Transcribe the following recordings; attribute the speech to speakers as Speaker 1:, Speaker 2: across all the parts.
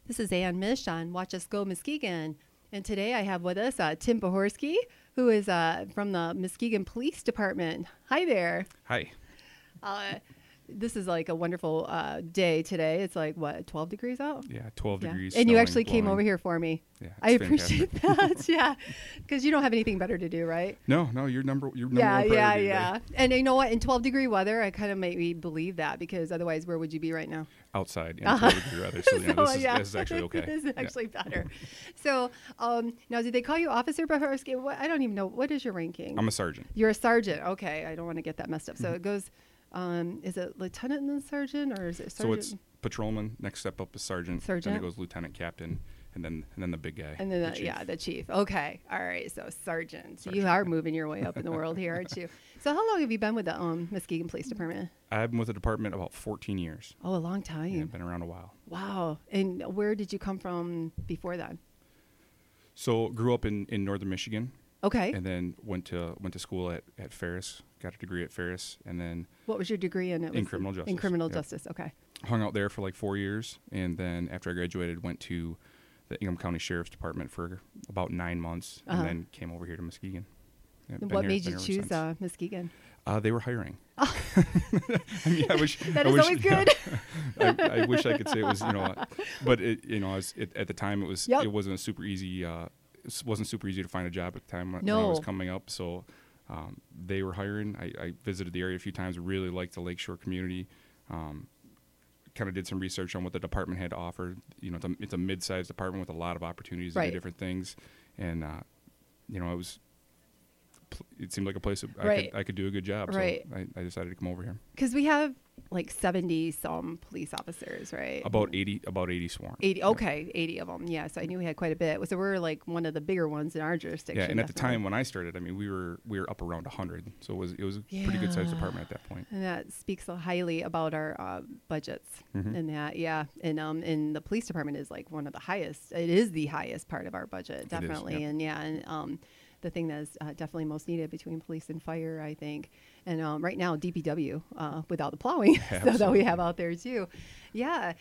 Speaker 1: This is Ann Mish on Watch Us Go Muskegon. And today I have with us Tim Pohorsky, who is from the Muskegon Police Department. Hi there.
Speaker 2: Hi.
Speaker 1: This is like a wonderful day today. It's like, what, 12 degrees out?
Speaker 2: Yeah, 12 degrees.
Speaker 1: And you
Speaker 2: snowing,
Speaker 1: actually came
Speaker 2: blowing.
Speaker 1: over here for me.
Speaker 2: Yeah,
Speaker 1: I
Speaker 2: it's
Speaker 1: appreciate that. Yeah, because you don't have anything better to do, right?
Speaker 2: No, you're number one
Speaker 1: Yeah.
Speaker 2: priority today.
Speaker 1: And you know what? In 12-degree weather, I kind of made me believe that, because otherwise, where would you be right now?
Speaker 2: Outside, yeah, 12 degree weather. So, this is actually okay.
Speaker 1: This is actually better. So now, did they call you Officer Pohorsky? I don't even know. What is your ranking?
Speaker 2: I'm a sergeant.
Speaker 1: You're a sergeant. Okay, I don't want to get that messed up. So it goes. Is it lieutenant and then sergeant, or is it sergeant?
Speaker 2: So it's patrolman. Next step up is sergeant.
Speaker 1: Sergeant.
Speaker 2: Then it goes lieutenant, captain, and then the big guy.
Speaker 1: And then
Speaker 2: the chief.
Speaker 1: the chief. Okay, all right. So sergeant.
Speaker 2: Sergeant.
Speaker 1: You are moving your way up in the world here, aren't you? So how long have you been with the Muskegon Police Department?
Speaker 2: I've been with the department about 14 years.
Speaker 1: Oh, a long time.
Speaker 2: Yeah, I've been around a while.
Speaker 1: Wow. And where did you come from before that?
Speaker 2: So grew up in northern Michigan.
Speaker 1: Okay.
Speaker 2: And then went to school at Ferris. Got a degree at Ferris, and then
Speaker 1: What was your degree in?
Speaker 2: in criminal justice.
Speaker 1: In criminal
Speaker 2: Yep.
Speaker 1: justice. Okay.
Speaker 2: Hung out there for like 4 years, and then after I graduated, went to the Ingham County Sheriff's Department for about 9 months, and then came over here to Muskegon. Yeah,
Speaker 1: And
Speaker 2: been
Speaker 1: what
Speaker 2: here-
Speaker 1: made
Speaker 2: been
Speaker 1: you
Speaker 2: here ever
Speaker 1: choose
Speaker 2: since.
Speaker 1: Muskegon?
Speaker 2: They were hiring. I mean, I wish
Speaker 1: That
Speaker 2: I
Speaker 1: is
Speaker 2: wish,
Speaker 1: always good.
Speaker 2: I wish I could say it was, but at the time
Speaker 1: Yep.
Speaker 2: it wasn't a super easy. It wasn't super easy to find a job at the time when I
Speaker 1: No.
Speaker 2: was coming up. So they were hiring. I visited the area a few times. Really liked the Lakeshore community. Kind of did some research on what the department had to offer. It's a mid-sized department with a lot of opportunities to
Speaker 1: Right.
Speaker 2: do different things, and it seemed like a place that
Speaker 1: Right.
Speaker 2: I could do a good job.
Speaker 1: Right.
Speaker 2: So I decided to come over here.
Speaker 1: Because we have like 70 some police officers, right?
Speaker 2: About 80 sworn.
Speaker 1: 80. Okay, 80 of them. Yeah, so I knew we had quite a bit. So we're like one of the bigger ones in our jurisdiction.
Speaker 2: Yeah, and at the
Speaker 1: definitely.
Speaker 2: time when I started, I mean, we were up around 100, so it was a pretty good sized
Speaker 1: Yeah.
Speaker 2: department at that point.
Speaker 1: And that speaks so highly about our budgets
Speaker 2: Mhm.
Speaker 1: and that, yeah. And the police department is like one of the highest. It is the highest part of our budget,
Speaker 2: is,
Speaker 1: definitely.
Speaker 2: yeah.
Speaker 1: And the thing that's definitely most needed between police and fire, I think. And right now, DPW without the plowing so that we
Speaker 2: Absolutely.
Speaker 1: have out there too. Yeah.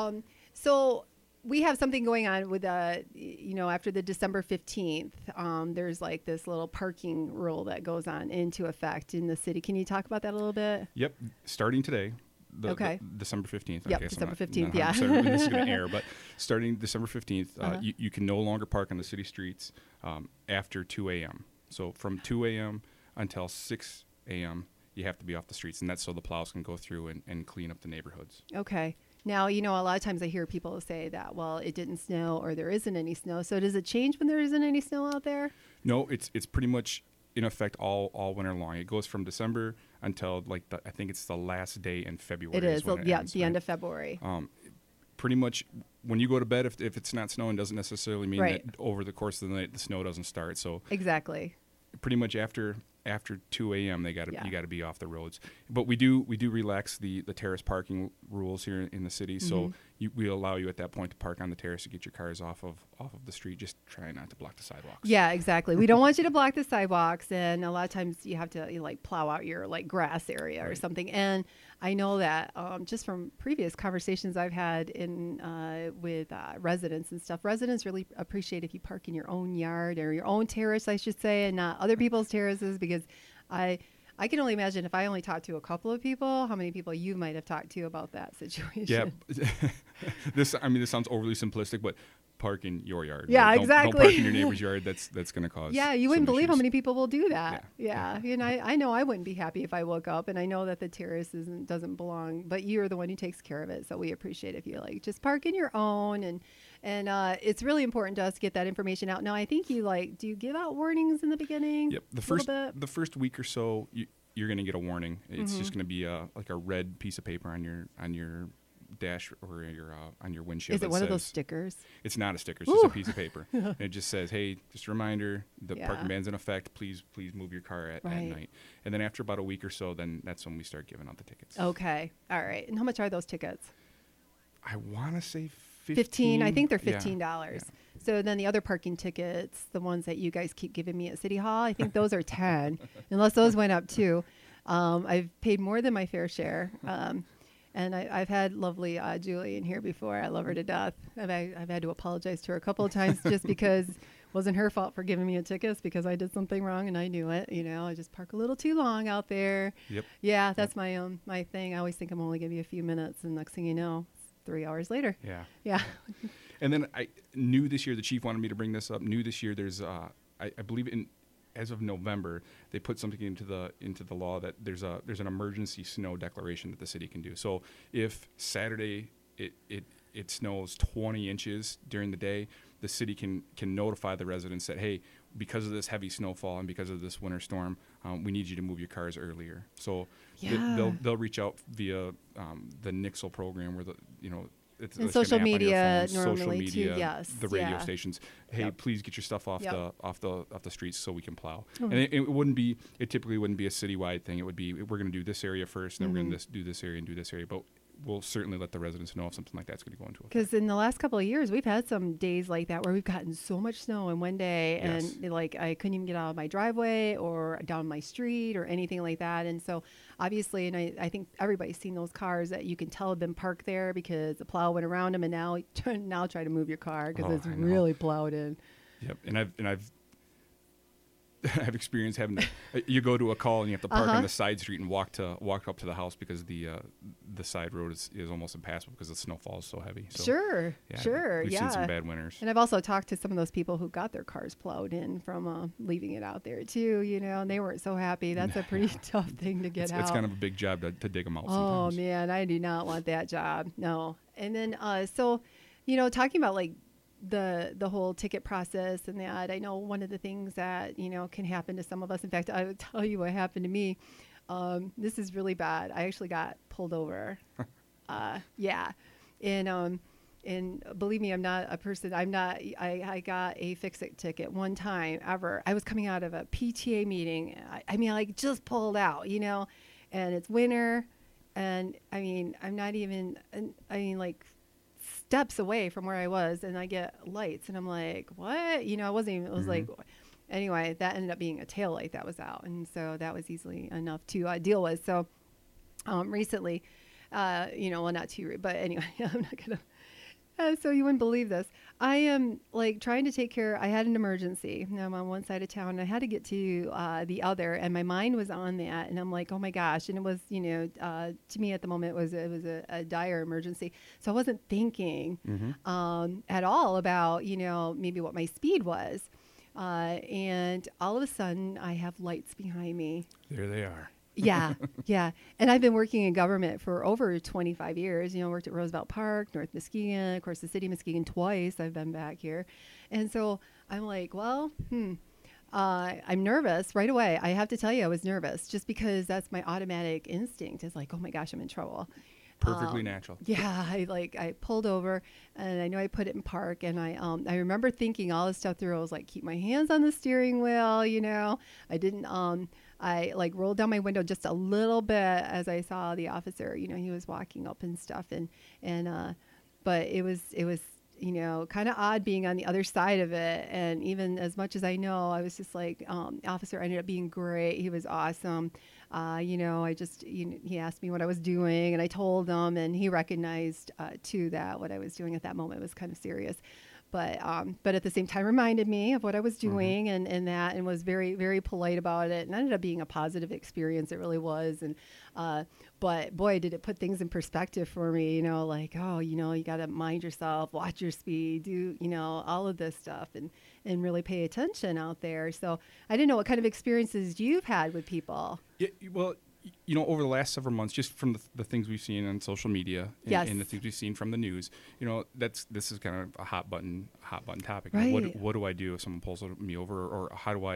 Speaker 1: So we have something going on with, after the December 15th, there's like this little parking rule that goes on into effect in the city. Can you talk about that a little bit?
Speaker 2: Yep, starting today.
Speaker 1: Okay.
Speaker 2: December 15th.
Speaker 1: Yep,
Speaker 2: Okay, so
Speaker 1: December
Speaker 2: not
Speaker 1: 15th,
Speaker 2: 100%
Speaker 1: yeah.
Speaker 2: when this is going to air, but starting December 15th,
Speaker 1: Uh-huh.
Speaker 2: you can no longer park on the city streets after 2 a.m. So from 2 a.m. until 6 a.m., you have to be off the streets, and that's so the plows can go through and clean up the neighborhoods.
Speaker 1: Okay. Now, a lot of times I hear people say that, well, it didn't snow or there isn't any snow. So does it change when there isn't any snow out there?
Speaker 2: No, it's pretty much in effect all winter long. It goes from December until I think it's the last day in February.
Speaker 1: It is.
Speaker 2: when it
Speaker 1: Yeah,
Speaker 2: ends,
Speaker 1: the
Speaker 2: right?
Speaker 1: end of February.
Speaker 2: Pretty much when you go to bed, if it's not snowing, doesn't necessarily mean
Speaker 1: Right.
Speaker 2: that over the course of the night the snow doesn't start. So
Speaker 1: Exactly.
Speaker 2: pretty much after 2 a.m. you got to be off the roads. But we do relax the terrace parking rules here in the city. So we allow you at that point to park on the terrace to get your cars off of the street. Just try not to block the sidewalks.
Speaker 1: Yeah, exactly. We don't want you to block the sidewalks, and a lot of times you have to plow out your grass area or
Speaker 2: Right.
Speaker 1: something. And I know that just from previous conversations I've had with residents and stuff, residents really appreciate if you park in your own yard or your own terrace, I should say, and not other people's terraces, because I can only imagine if I only talked to a couple of people, how many people you might have talked to about that situation.
Speaker 2: Yeah. This sounds overly simplistic, but park in your yard.
Speaker 1: Yeah,
Speaker 2: Don't
Speaker 1: exactly.
Speaker 2: park in your neighbor's yard. That's going to cause.
Speaker 1: Yeah, you wouldn't
Speaker 2: some
Speaker 1: believe how
Speaker 2: issues.
Speaker 1: many people will do that.
Speaker 2: Yeah.
Speaker 1: Yeah. And I know I wouldn't be happy if I woke up, and I know that the terrace doesn't belong, but you're the one who takes care of it. So we appreciate if you just park in your own, and it's really important to us to get that information out. Now, I think you do you give out warnings in the beginning?
Speaker 2: Yep.
Speaker 1: A little bit?
Speaker 2: The first week or so, you're going to get a warning. It's just going to be a red piece of paper on your dash or on your windshield.
Speaker 1: Is it
Speaker 2: that
Speaker 1: one of those
Speaker 2: says-
Speaker 1: stickers?
Speaker 2: It's not a sticker. It's just a piece of paper. And it just says, "Hey, just a reminder: the
Speaker 1: Yeah.
Speaker 2: parking ban's in effect. Please move your car at
Speaker 1: Right.
Speaker 2: night." And then after about a week or so, then that's when we start giving out the tickets.
Speaker 1: Okay. All right. And how much are those tickets?
Speaker 2: I want to say
Speaker 1: 15. I think they're
Speaker 2: Yeah.
Speaker 1: $15. So then the other parking tickets, the ones that you guys keep giving me at City Hall, I think those are 10, unless those went up too. I've paid more than my fair share. And I've had lovely Julie in here before. I love her to death. I've had to apologize to her a couple of times just because it wasn't her fault for giving me a ticket. It's because I did something wrong and I knew it. You know, I just park a little too long out there.
Speaker 2: Yep.
Speaker 1: Yeah, that's my thing. I always think I'm only giving you a few minutes, and next thing you know, it's 3 hours later.
Speaker 2: Yeah.
Speaker 1: Yeah.
Speaker 2: And then I knew this year, the chief wanted me to bring this up. Knew this year there's I believe as of November, they put something into the law that there's an emergency snow declaration that the city can do. So if Saturday it snows 20 inches during the day, the city can notify the residents that, hey, because of this heavy snowfall and because of this winter storm, we need you to move your cars earlier. So they'll reach out via the Nixle program, where it's
Speaker 1: social media
Speaker 2: phone,
Speaker 1: normally
Speaker 2: social media,
Speaker 1: too. Yes,
Speaker 2: the radio stations. Hey, please get your stuff off the streets so we can plow.
Speaker 1: Oh.
Speaker 2: And it typically wouldn't be a citywide thing. It would be, we're going to do this area first, and then we're going to do this area and do this area. But we'll certainly let the residents know if something like that's going to go into effect.
Speaker 1: Because in the last couple of years, we've had some days like that where we've gotten so much snow in one day, and like I couldn't even get out of my driveway or down my street or anything like that. And so obviously, and I think everybody's seen those cars that you can tell have been parked there because the plow went around them, and now try to move your car because it's really plowed in.
Speaker 2: Yep, and I've experienced having to, you go to a call and you have to park on the side street and walk up to the house because the side road is almost impassable because the snowfall is so heavy. So,
Speaker 1: sure.
Speaker 2: We've seen some bad winters.
Speaker 1: And I've also talked to some of those people who got their cars plowed in from leaving it out there too, and they weren't so happy. That's a pretty tough thing to get out.
Speaker 2: It's kind of a big job to dig them out
Speaker 1: sometimes.
Speaker 2: Oh
Speaker 1: man, I do not want that job. No. And then so, talking about like the whole ticket process and that, I know one of the things that can happen to some of us. In fact, I would tell you what happened to me. This is really bad. I actually got pulled over. And believe me, I'm not a person. I got a fix-it ticket one time ever. I was coming out of a PTA meeting. I like just pulled out, and it's winter, and I'm not even. Like steps away from where I was, and I get lights, and I'm like, what? I wasn't even, it was like, anyway, that ended up being a tail light that was out. And so that was easily enough to deal with. So recently, well, not too, but anyway, I'm not going to, so you wouldn't believe this. I am like trying to take care. I had an emergency. I'm on one side of town, and I had to get to the other, and my mind was on that. And I'm like, oh my gosh! And it was, to me at the moment, it was a dire emergency. So I wasn't thinking at all about maybe what my speed was. And all of a sudden, I have lights behind me.
Speaker 2: There they are.
Speaker 1: Yeah. And I've been working in government for over 25 years. Worked at Roosevelt Park, North Muskegon, of course, the city of Muskegon twice. I've been back here. And so I'm like, well, I'm nervous right away. I have to tell you, I was nervous just because that's my automatic instinct is like, oh my gosh, I'm in trouble.
Speaker 2: Perfectly natural.
Speaker 1: Yeah, I pulled over, and I know I put it in park, and I remember thinking all this stuff through. I was like, keep my hands on the steering wheel, I didn't I like rolled down my window just a little bit as I saw the officer. He was walking up and stuff, but it was kind of odd being on the other side of it. And even as much as I know, I was just like, officer ended up being great. He was awesome. I just, he asked me what I was doing, and I told him, and he recognized too that what I was doing at that moment was kind of serious. But at the same time reminded me of what I was doing and was very, very polite about it, and ended up being a positive experience. It really was. And but boy, did it put things in perspective for me, like, oh, you got to mind yourself, watch your speed, do, all of this stuff, and really pay attention out there. So I didn't know what kind of experiences you've had with people.
Speaker 2: Yeah, well, over the last several months, just from the things we've seen on social media and the things we've seen from the news, this is kind of a hot button topic.
Speaker 1: Right.
Speaker 2: What do I do if someone pulls me over, or how do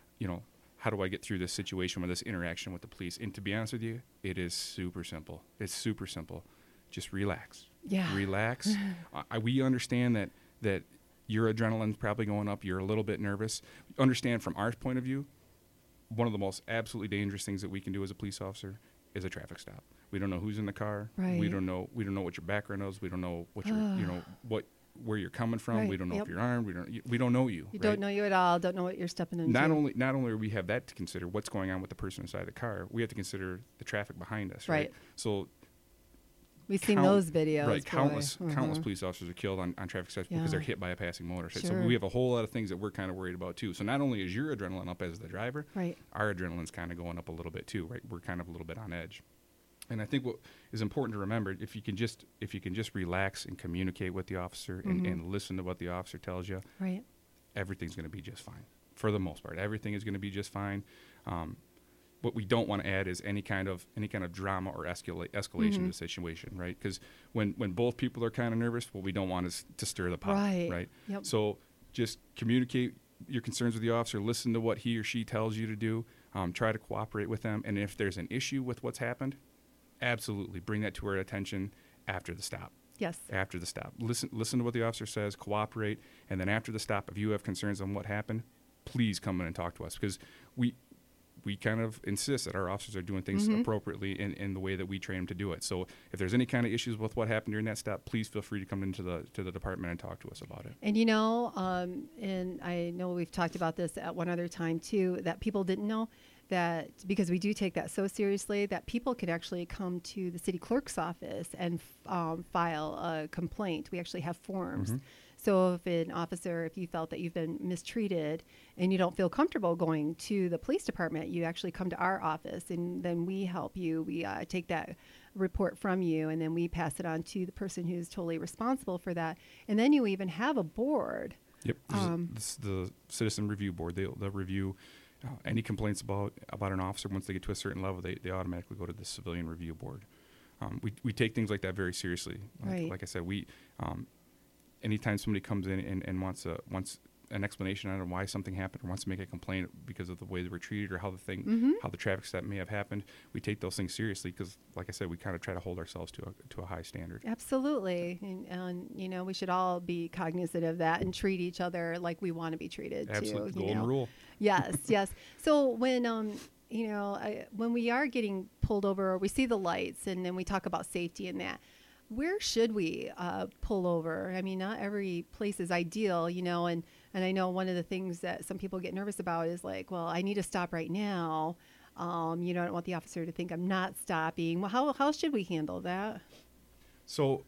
Speaker 2: I get through this situation with this interaction with the police? And to be honest with you, it is super simple. It's super simple. Just relax.
Speaker 1: Yeah.
Speaker 2: Relax. We understand that your adrenaline's probably going up. You're a little bit nervous. Understand from our point of view, one of the most absolutely dangerous things that we can do as a police officer is a traffic stop. We don't know who's in the car.
Speaker 1: Right.
Speaker 2: We don't know what your background is. We don't know what where you're coming from.
Speaker 1: Right.
Speaker 2: We don't know if you're armed. We don't know you.
Speaker 1: You don't know you at all. Don't know what you're stepping into.
Speaker 2: Not only do we have that to consider, what's going on with the person inside the car, we have to consider the traffic behind us. Right. So
Speaker 1: We've seen those videos.
Speaker 2: Right, countless police officers are killed on traffic stops because they're hit by a passing motorcycle. So we have a whole lot of things that we're kind of worried about too. So not only is your adrenaline up as the driver, our adrenaline's kind of going up a little bit too. Right, we're kind of a little bit on edge. And I think what is important to remember, if you can just relax and communicate with the officer and listen to what the officer tells you, everything's going to be just fine. For the most part, everything is going to be just fine. What we don't want to add is any kind of drama or escalation to the situation, right? Because when both people are kind of nervous, what we don't want is to stir the pot, right?
Speaker 1: Yep.
Speaker 2: So just communicate your concerns with the officer, listen to what he or she tells you to do, try to cooperate with them, and if there's an issue with what's happened, absolutely bring that to our attention after the stop.
Speaker 1: Yes.
Speaker 2: After the stop. Listen to what the officer says, cooperate, and then after the stop, if you have concerns on what happened, please come in and talk to us, because we kind of insist that our officers are doing things appropriately in the way that we train them to do it. So if there's any kind of issues with what happened during that stop, please feel free to come into the department and talk to us about it.
Speaker 1: And and I know we've talked about this at one other time too, that people didn't know that, because we do take that so seriously, that people could actually come to the city clerk's office and file a complaint. We actually have forms. So if you felt that you've been mistreated and you don't feel comfortable going to the police department, you actually come to our office, and then we help you. We take that report from you, and then we pass it on to the person who's totally responsible for that. And then you even have a board.
Speaker 2: Yep. This is the Citizen Review Board. They'll review any complaints about an officer. Once they get to a certain level, they automatically go to the Civilian Review Board. We take things like that very seriously. Like I said, anytime somebody comes in and wants an explanation on why something happened or wants to make a complaint because of the way they were treated or how the traffic stop may have happened, we take those things seriously because, like I said, we kind of try to hold ourselves to a high standard.
Speaker 1: Absolutely. And we should all be cognizant of that and treat each other like we want to be treated.
Speaker 2: Absolutely.
Speaker 1: Too.
Speaker 2: Golden rule.
Speaker 1: Yes, yes. So when we are getting pulled over, or we see the lights, and then we talk about safety and that, where should we pull over? I mean, not every place is ideal, and I know one of the things that some people get nervous about is like, well, I need to stop right now. I don't want the officer to think I'm not stopping. Well, how should we handle that?
Speaker 2: So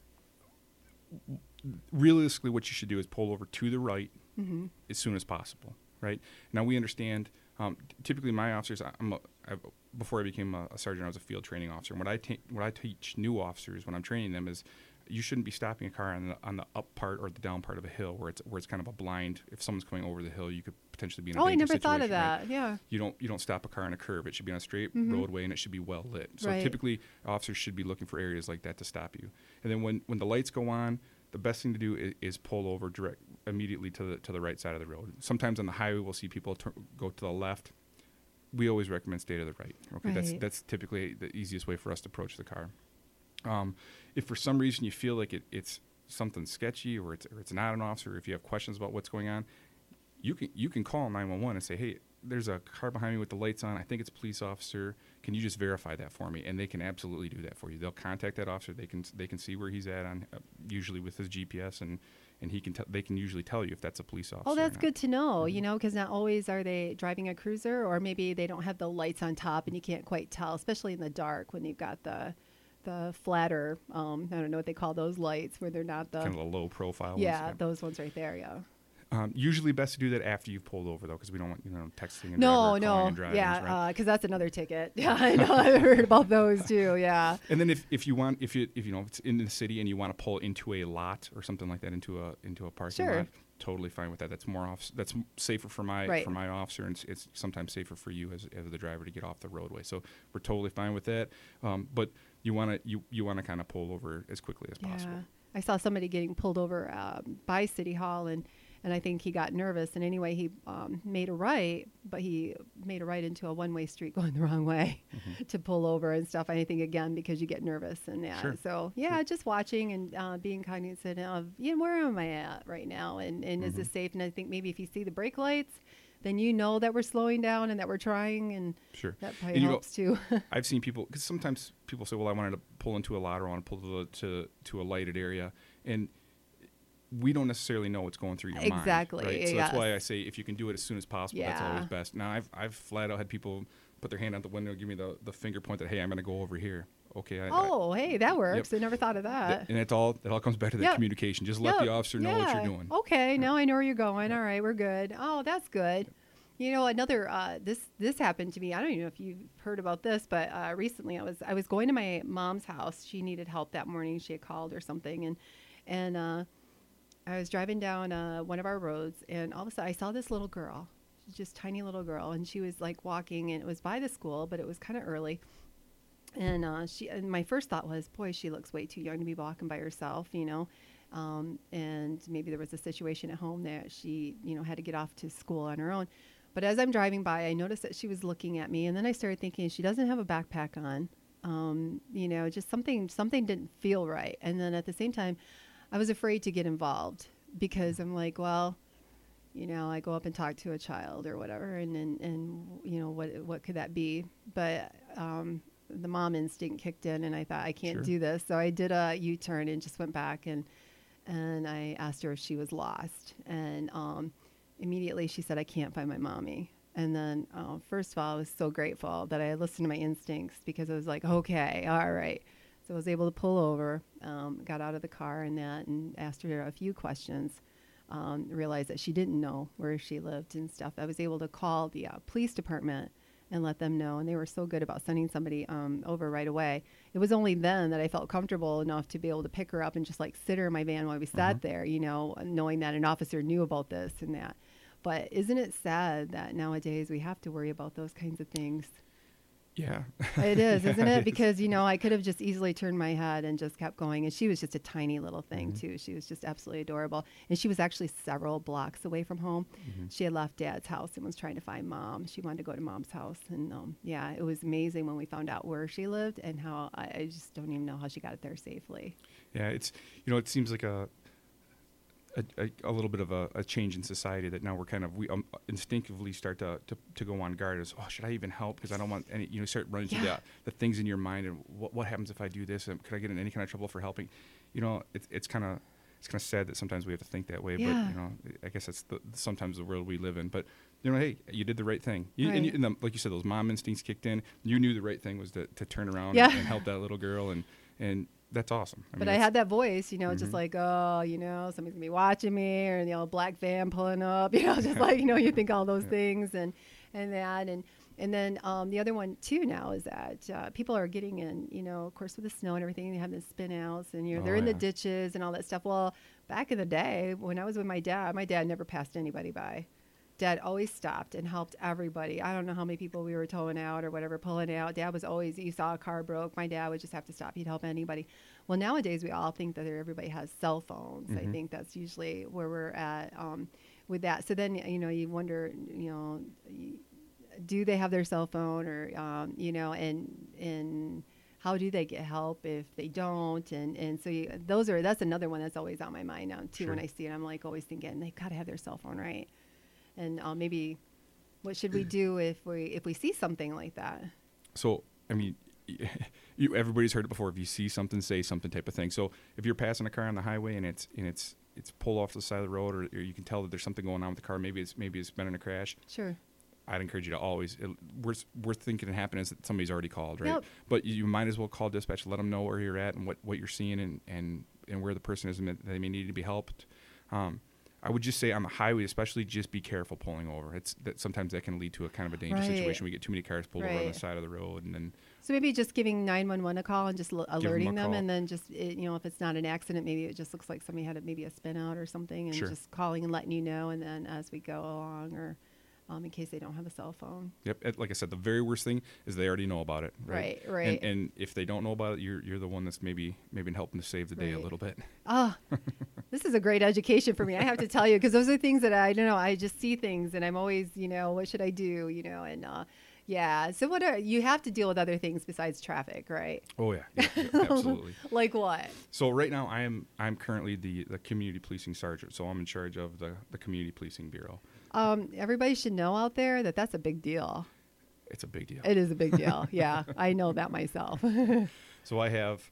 Speaker 2: realistically, what you should do is pull over to the right as soon as possible, right? Now, we understand, typically my officers, before I became a sergeant, I was a field training officer. And what I teach new officers when I'm training them is you shouldn't be stopping a car on the up part or the down part of a hill where it's kind of a blind. If someone's coming over the hill, you could potentially be in a dangerous situation.
Speaker 1: I never thought of that.
Speaker 2: Right?
Speaker 1: Yeah.
Speaker 2: You don't stop a car on a curve. It should be on a straight roadway, and it should be well lit. So typically, officers should be looking for areas like that to stop you. And then when the lights go on, the best thing to do is pull over immediately to the right side of the road. Sometimes on the highway, we'll see people go to the left. We always recommend stay to the right. Okay, that's typically the easiest way for us to approach the car. If for some reason you feel like it's something sketchy or it's not an officer, if you have questions about what's going on, you can call 911 and say, hey, there's a car behind me with the lights on. I think it's a police officer. Can you just verify that for me? And they can absolutely do that for you. They'll contact that officer. They can see where he's at on usually with his GPS, and they can usually tell you if that's a police officer.
Speaker 1: Oh, that's good to know, because not always are they driving a cruiser, or maybe they don't have the lights on top and you can't quite tell, especially in the dark when you've got the flatter, I don't know what they call those lights, where they're not the...
Speaker 2: kind of the low profile ones.
Speaker 1: Yeah, those ones right there, yeah.
Speaker 2: Usually best to do that after you've pulled over, though, because we don't want texting and
Speaker 1: calling
Speaker 2: and driving.
Speaker 1: Yeah, because that's another ticket. Yeah, I know. I've heard about those too. Yeah.
Speaker 2: And then if it's in the city and you want to pull into a lot or something like that, into a parking lot, totally fine with that. That's safer for my officer, and it's sometimes safer for you as the driver to get off the roadway. So we're totally fine with that. But you want to kind of pull over as quickly as possible.
Speaker 1: I saw somebody getting pulled over by City Hall, and I think he got nervous, and anyway, he made a right, but he made a right into a one-way street going the wrong way to pull over and stuff. I think, again, because you get nervous. And so, just watching and being cognizant of, where am I at right now, and is this safe? And I think maybe if you see the brake lights, then you know that we're slowing down and that we're trying, and that probably helps too.
Speaker 2: I've seen people, because sometimes people say, well, I wanted to pull into a lot, or I want to pull to a lighted area, and we don't necessarily know what's going through your mind.
Speaker 1: Exactly.
Speaker 2: Right? So that's why I say if you can do it as soon as possible, that's always best. Now, I've flat out had people put their hand out the window, give me the finger point that, hey, I'm going to go over here. okay.
Speaker 1: Hey, that works.
Speaker 2: Yep.
Speaker 1: I never thought of that.
Speaker 2: And it all comes back to that communication. Just let the officer know what you're doing.
Speaker 1: Okay, now I know where you're going. All right, we're good. Oh, that's good. You know, another this happened to me. I don't even know if you've heard about this, but recently I was going to my mom's house. She needed help that morning. She had called or something, and I was driving down one of our roads, and all of a sudden I saw this little girl, just tiny little girl, and she was like walking, and it was by the school, but it was kind of early. And and my first thought was, boy, she looks way too young to be walking by herself, you know. And maybe there was a situation at home that she, you know, had to get off to school on her own. But as I'm driving by, I noticed that she was looking at me, and then I started thinking she doesn't have a backpack on. You know, just something didn't feel right. And then at the same time, I was afraid to get involved because I'm like, well, you know, I go up and talk to a child or whatever, and you know, what could that be? But the mom instinct kicked in, and I thought, I can't do this. So I did a U-turn and just went back, and I asked her if she was lost, and immediately she said, I can't find my mommy. And then first of all, I was so grateful that I listened to my instincts, because I was like, okay, all right. So I was able to pull over, got out of the car and asked her a few questions, realized that she didn't know where she lived and stuff. I was able to call the police department and let them know, and they were so good about sending somebody over right away. It was only then that I felt comfortable enough to be able to pick her up and just like sit her in my van while we sat there, you know, knowing that an officer knew about this and that. But isn't it sad that nowadays we have to worry about those kinds of things?
Speaker 2: Yeah.
Speaker 1: It is, isn't it? Because, you know, I could have just easily turned my head and just kept going. And she was just a tiny little thing, too. She was just absolutely adorable. And she was actually several blocks away from home. She had left Dad's house and was trying to find Mom. She wanted to go to Mom's house. And, yeah, it was amazing when we found out where she lived and how I just don't even know how she got it there safely.
Speaker 2: Yeah, it's, you know, it seems like a little bit of a change in society that now we're kind of, we instinctively start to go on guard as, oh, should I even help? Because I don't want any, you know, start running through the things in your mind and what happens if I do this? And could I get in any kind of trouble for helping? You know, it's kind of sad that sometimes we have to think that way, but, you know, I guess that's sometimes the world we live in. But, you know, hey, you did the right thing. And like you said, those mom instincts kicked in. You knew the right thing was to turn around and help that little girl, and that's awesome.
Speaker 1: But I had that voice, you know, just like, oh, you know, somebody's gonna be watching me, or the old black van pulling up, you know, just like, you know, you think all those things and that. And then the other one too now is that people are getting in, you know, of course with the snow and everything, they have the spin outs and, you know, they're in the ditches and all that stuff. Well, back in the day when I was with my dad never passed anybody by. Dad always stopped and helped everybody. I don't know how many people we were towing out or whatever, pulling out. Dad was always, you saw a car broke, my dad would just have to stop. He'd help anybody. Well, nowadays we all think that everybody has cell phones. I think that's usually where we're at with that. So then, you know, you wonder, you know, do they have their cell phone, or, you know, and how do they get help if they don't? And so that's another one that's always on my mind now too. When I see it, I'm like always thinking they got to have their cell phone, right? And maybe what should we do if we see something like that?
Speaker 2: So, I mean, everybody's heard it before. If you see something, say something type of thing. So if you're passing a car on the highway and it's pulled off the side of the road, or you can tell that there's something going on with the car, maybe it's been in a crash.
Speaker 1: Sure.
Speaker 2: I'd encourage you to always, worst thing can happen is that somebody's already called, right?
Speaker 1: Yep.
Speaker 2: But you might as well call dispatch, let them know where you're at and what you're seeing and where the person is, and that they may need to be helped. I would just say on the highway, especially, just be careful pulling over. Sometimes that can lead to a kind of a dangerous situation. We get too many cars pulled over on the side of the road, and then. So
Speaker 1: maybe just giving 911 a call and just alerting them, and then just you know, if it's not an accident, maybe it just looks like somebody had maybe a spin out or something, and just calling and letting you know, and then as we go along, or in case they don't have a cell phone.
Speaker 2: Yep. Like I said, the very worst thing is they already know about it.
Speaker 1: Right.
Speaker 2: And if they don't know about it, you're the one that's maybe helping to save the day a little bit.
Speaker 1: This is a great education for me, I have to tell you, because those are things that I don't know. I just see things, and I'm always, you know, what should I do, you know, and yeah. So you have to deal with other things besides traffic, right?
Speaker 2: Oh yeah, absolutely.
Speaker 1: Like what?
Speaker 2: So right now I'm currently the community policing sergeant, so I'm in charge of the community policing bureau.
Speaker 1: Everybody should know out there that that's a big deal.
Speaker 2: It's a big deal.
Speaker 1: It is a big deal. Yeah, I know that myself.
Speaker 2: So I have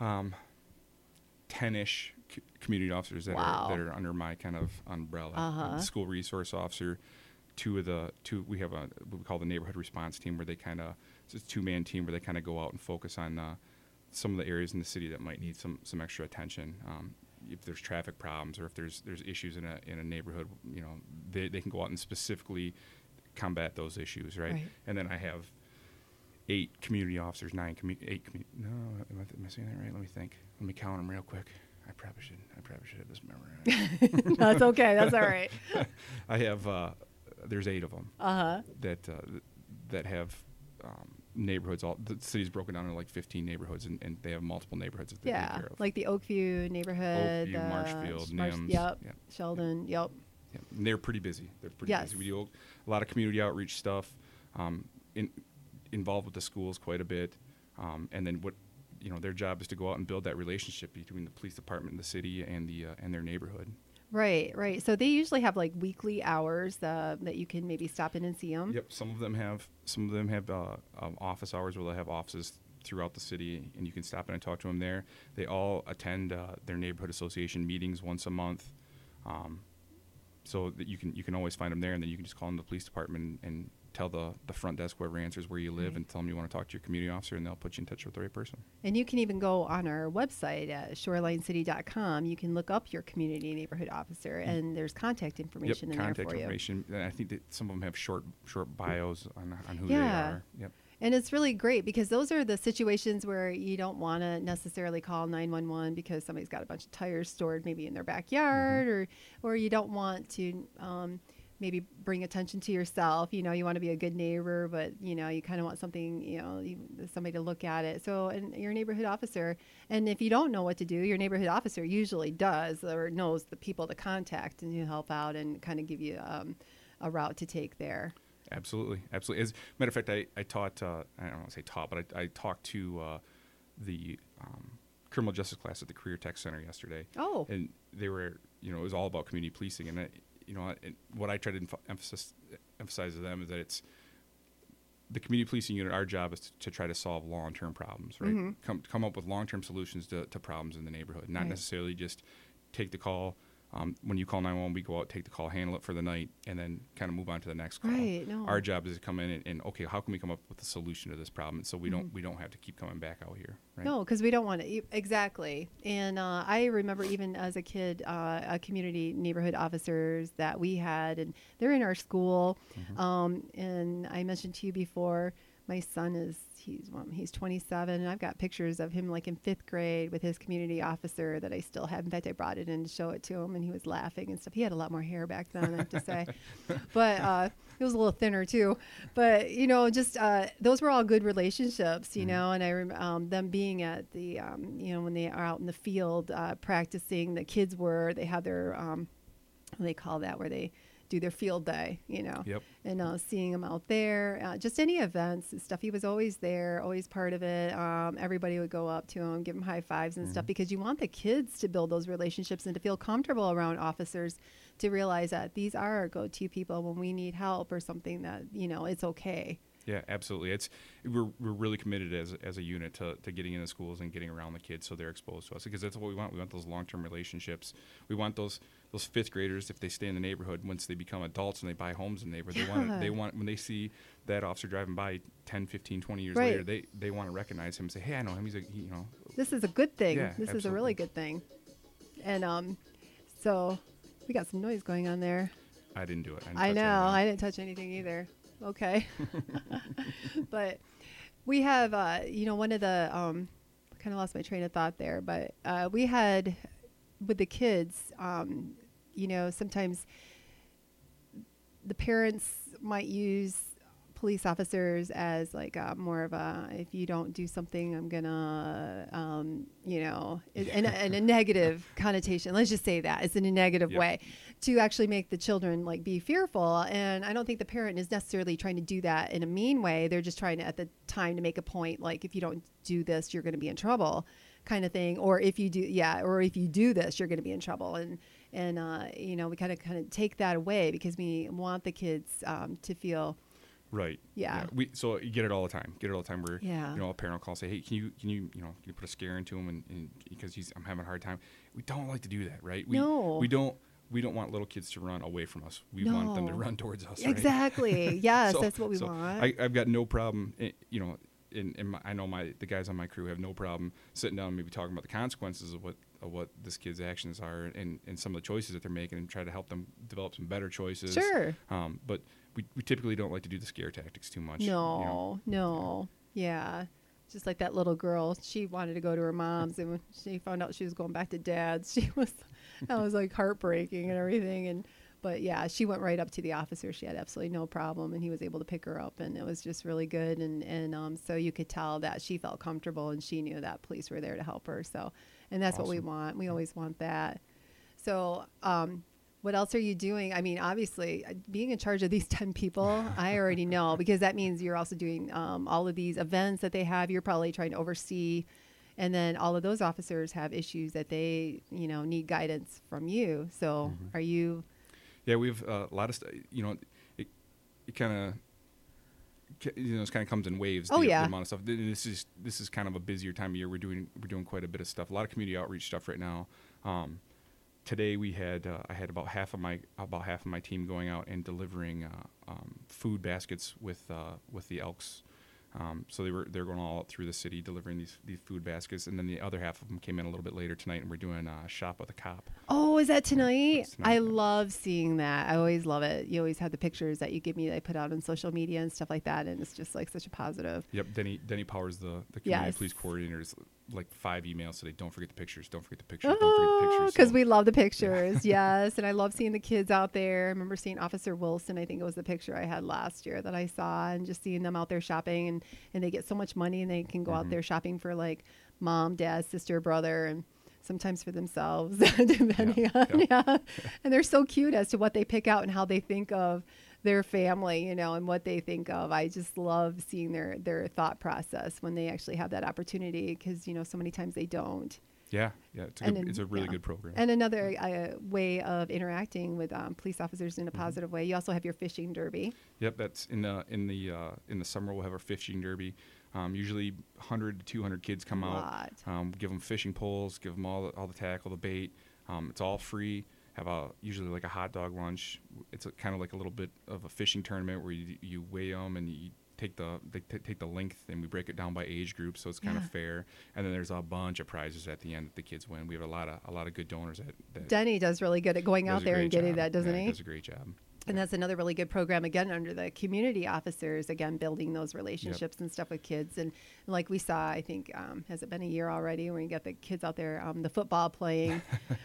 Speaker 2: 10-ish community officers that are under my kind of umbrella. The school resource officer, we have what we call the neighborhood response team, where they kind of, it's a 2-man team where they kind of go out and focus on some of the areas in the city that might need some extra attention. If there's traffic problems or if there's issues in a neighborhood, they can go out and specifically combat those issues, right? And then I have 8 community officers, 8 no, am I saying that right? Let me think. Let me count them real quick. I probably should have this memorized.
Speaker 1: That's okay. That's all right.
Speaker 2: I have there's 8 of them that have neighborhoods. All the city's broken down into like 15 neighborhoods, and they have multiple neighborhoods that they take care of.
Speaker 1: Like the Oakview neighborhood,
Speaker 2: Oakview, Marshfield, Nims.
Speaker 1: Sheldon. Yep.
Speaker 2: Yeah, and they're pretty busy. Busy. We do a lot of community outreach stuff, involved with the schools quite a bit, and then their job is to go out and build that relationship between the police department and the city and their neighborhood.
Speaker 1: Right. So they usually have like weekly hours that you can maybe stop in and see them.
Speaker 2: Yep. Some of them have office hours where they'll have offices throughout the city, and you can stop in and talk to them there. They all attend their neighborhood association meetings once a month, so that you can always find them there, and then you can just call them the police department and tell the front desk, whoever answers, where you live, and tell them you want to talk to your community officer, and they'll put you in touch with the right person.
Speaker 1: And you can even go on our website at shorelincity.com. You can look up your community neighborhood officer, and there's contact information in there for you.
Speaker 2: Contact information. And I think that some of them have short bios on who they are. Yep.
Speaker 1: And it's really great because those are the situations where you don't want to necessarily call 911 because somebody's got a bunch of tires stored maybe in their backyard, or you don't want to maybe bring attention to yourself. You want to be a good neighbor, but you kind of want something, somebody to look at it. So, and your neighborhood officer, and if you don't know what to do, your neighborhood officer usually does or knows the people to contact and to help out and kind of give you a route to take there.
Speaker 2: Absolutely. As a matter of fact, I taught, I don't want to say taught, but I talked to the criminal justice class at the Career Tech Center yesterday.
Speaker 1: Oh.
Speaker 2: And they were, it was all about community policing. And what I try to emphasize to them is that it's the community policing unit. Our job is to try to solve long-term problems, right? Come up with long-term solutions to problems in the neighborhood, not necessarily just take the call. When you call 911, we go out, take the call, handle it for the night, and then kind of move on to the next call.
Speaker 1: Right. No.
Speaker 2: Our job is to come in and okay, how can we come up with a solution to this problem so we don't have to keep coming back out here. Right?
Speaker 1: No, because we don't want to. Exactly. And I remember even as a kid, a community neighborhood officers that we had, and they're in our school. And I mentioned to you before, my son he's 27, and I've got pictures of him like in 5th grade with his community officer that I still have. In fact, I brought it in to show it to him, and he was laughing and stuff. He had a lot more hair back then, I have to say, but he was a little thinner too. But just those were all good relationships, and I remember them being at the when they are out in the field practicing. The kids they have their what do they call that, where they do their field day, and seeing him out there, just any events and stuff. He was always there, always part of it. Everybody would go up to him, give him high fives and stuff, because you want the kids to build those relationships and to feel comfortable around officers, to realize that these are our go-to people when we need help or something, that, it's okay.
Speaker 2: Yeah, absolutely. We're really committed as a unit to getting into schools and getting around the kids so they're exposed to us, because that's what we want. We want those long-term relationships. We want those 5th graders, if they stay in the neighborhood, once they become adults and they buy homes in the neighborhood, they want when they see that officer driving by 10, 15, 20 years later, they want to recognize him and say, hey, I know him.
Speaker 1: This is a good thing.
Speaker 2: Yeah,
Speaker 1: this is a really good thing. And so we got some noise going on there.
Speaker 2: I didn't do it.
Speaker 1: I know. I didn't touch anything either. Okay. But we have, one of the, kind of lost my train of thought there, but we had with the kids, sometimes the parents might use police officers as like more of a, if you don't do something, I'm gonna, in a negative connotation. Let's just say that it's in a negative way, to actually make the children like be fearful. And I don't think the parent is necessarily trying to do that in a mean way. They're just trying to, at the time, to make a point, like, if you don't do this, you're going to be in trouble, kind of thing. Or if you do this, you're going to be in trouble. And we kind of take that away, because we want the kids to feel.
Speaker 2: Right.
Speaker 1: Yeah.
Speaker 2: So you get it all the time. Where a parent will call and say, hey, can you put a scare into him, and because I'm having a hard time. We don't like to do that, right? We don't want little kids to run away from us. We want them to run towards us. Right?
Speaker 1: Exactly. Yes, that's what we want.
Speaker 2: I've got no problem, I know the guys on my crew have no problem sitting down and maybe talking about the consequences of what this kid's actions are and some of the choices that they're making, and try to help them develop some better choices.
Speaker 1: Sure.
Speaker 2: But we typically don't like to do the scare tactics too much.
Speaker 1: No. Yeah. Just like that little girl, she wanted to go to her mom's, and when she found out she was going back to dad's, that was like heartbreaking and everything. But yeah, she went right up to the officer. She had absolutely no problem, and he was able to pick her up, and it was just really good. And so you could tell that she felt comfortable, and she knew that police were there to help her. So, and that's
Speaker 2: awesome.
Speaker 1: what we want. We always want that. So, what else are you doing? I mean, obviously, being in charge of these 10 people, I already know, because that means you're also doing all of these events that they have. You're probably trying to oversee. And then all of those officers have issues that they, need guidance from you. So are you...
Speaker 2: Yeah, we have a lot of it kind of, it kind of comes in waves. The amount of stuff. This is kind of a busier time of year. We're doing quite a bit of stuff. A lot of community outreach stuff right now. Today we had I had about half of my team going out and delivering food baskets with the Elks. So they're going all out through the city delivering these food baskets, and then the other half of them came in a little bit later tonight, and we're doing Shop with a Cop.
Speaker 1: Oh, is that tonight? I love seeing that. I always love it. You always have the pictures that you give me that I put out on social media and stuff like that, and it's just like such a positive.
Speaker 2: Yep, Denny Powers, the community police coordinator, is like 5 emails today. Don't forget the pictures. Don't forget the pictures. Don't forget the pictures.
Speaker 1: Because we love the pictures. Yes, and I love seeing the kids out there. I remember seeing Officer Wilson. I think it was the picture I had last year that I saw, and just seeing them out there shopping, and they get so much money, and they can go out there shopping for like mom, dad, sister, brother, and sometimes for themselves, depending on. And they're so cute as to what they pick out and how they think of their family, and what they think of. I just love seeing their thought process when they actually have that opportunity, because, so many times they don't.
Speaker 2: Yeah. It's a really good program.
Speaker 1: And another way of interacting with police officers in a positive way. You also have your fishing derby.
Speaker 2: Yep, that's in the summer. We'll have our fishing derby. Usually 100 to 200 kids come out. Give them fishing poles, give them all the tackle, the bait. It's all free. Have usually like a hot dog lunch. It's kind of like a little bit of a fishing tournament where you weigh them and you take the length, and we break it down by age group, so it's kind of fair. And then there's a bunch of prizes at the end that the kids win. We have a lot of good donors.
Speaker 1: Denny does really good at going out there and getting that, doesn't he?
Speaker 2: He does a great job.
Speaker 1: And that's another really good program, again, under the community officers, again, building those relationships and stuff with kids. And like we saw, I think, has it been a year already, when you got the kids out there, the football playing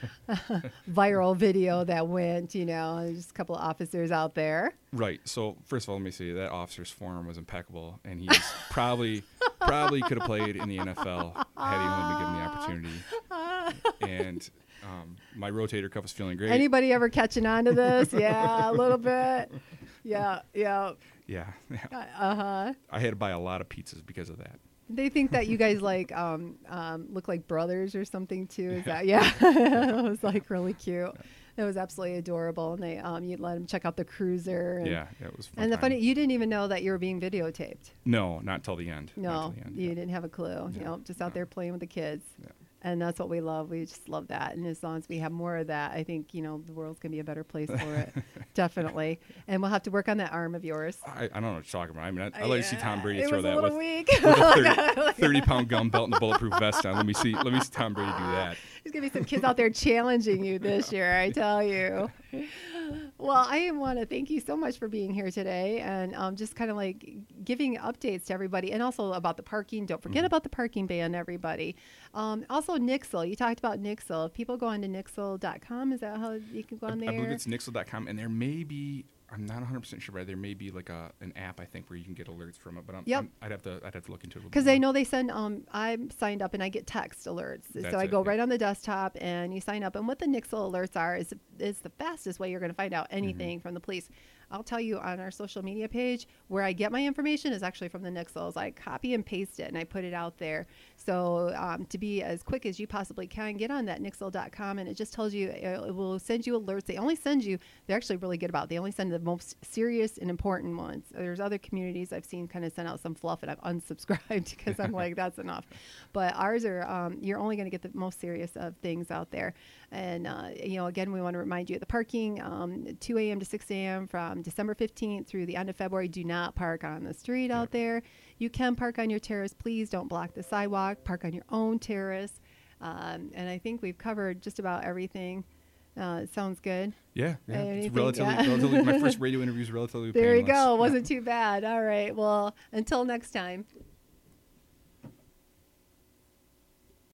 Speaker 1: viral video that went, just a couple of officers out there.
Speaker 2: Right. So first of all, let me say that officer's form was impeccable, and he's probably could have played in the NFL had he only been given the opportunity. And my rotator cuff is feeling great.
Speaker 1: Anybody ever catching on to this? Yeah, a little bit. Yeah.
Speaker 2: I had to buy a lot of pizzas because of that.
Speaker 1: They think that you guys look like brothers or something too. Is that it was like really cute. It was absolutely adorable, and they you let them check out the cruiser. And,
Speaker 2: it was fun.
Speaker 1: And the funny, you didn't even know that you were being videotaped.
Speaker 2: No, not till the end.
Speaker 1: No, you didn't have a clue. Just out there playing with the kids. Yeah. And that's what we love. We just love that. And as long as we have more of that, I think, the world's going to be a better place for it. Definitely. And we'll have to work on that arm of yours.
Speaker 2: I don't know what you're talking about. I mean, I let you see Tom Brady throw that
Speaker 1: with
Speaker 2: a 30-pound gum belt and a bulletproof vest on. Let me see Tom Brady do that.
Speaker 1: There's going to be some kids out there challenging you this year, I tell you. Well, I want to thank you so much for being here today, and just kind of like giving updates to everybody, and also about the parking. Don't forget about the parking ban, everybody. Also, Nixle. You talked about Nixle. If people go on to Nixle.com, is that how you can go on there?
Speaker 2: I believe it's Nixle.com, and there may be, I'm not 100% sure, but there may be like an app, I think, where you can get alerts from it. But I'd have to look into it.
Speaker 1: Because I know they send. I'm signed up and I get text alerts. So I go right on the desktop and you sign up. And what the Nixle alerts are is the fastest way you're going to find out anything from the police. I'll tell you, on our social media page, where I get my information is actually from the Nixles. I copy and paste it and I put it out there. So to be as quick as you possibly can, get on that Nixle.com, and it just tells you, it will send you alerts. They only send you, they're actually really good about it. They only send the most serious and important ones. There's other communities I've seen kind of send out some fluff, and I've unsubscribed because I'm like, that's enough. But ours are, you're only going to get the most serious of things out there. And, again, we want to remind you of the parking, 2 a.m. to 6 a.m. from December 15th through the end of February, do not park on the street out there. You can park on your terrace. Please don't block the sidewalk. Park on your own terrace. And I think we've covered just about everything. It sounds good.
Speaker 2: Yeah. It's relatively my first radio interview is relatively
Speaker 1: There
Speaker 2: painless.
Speaker 1: you go. Wasn't too bad. All right. Well, until next time.